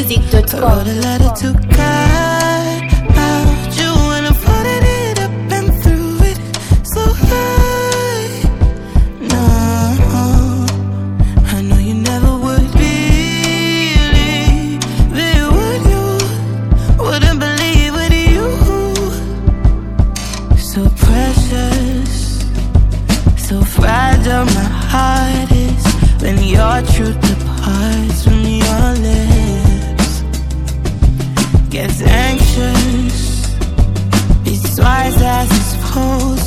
I wrote a letter to God about you, and I folded it up and threw it so high. No, I know you never would believe it, would you? Wouldn't believe it, you. So precious, so fragile my heart is when your truth departs from your lips. Gets anxious, beats twice as it's supposed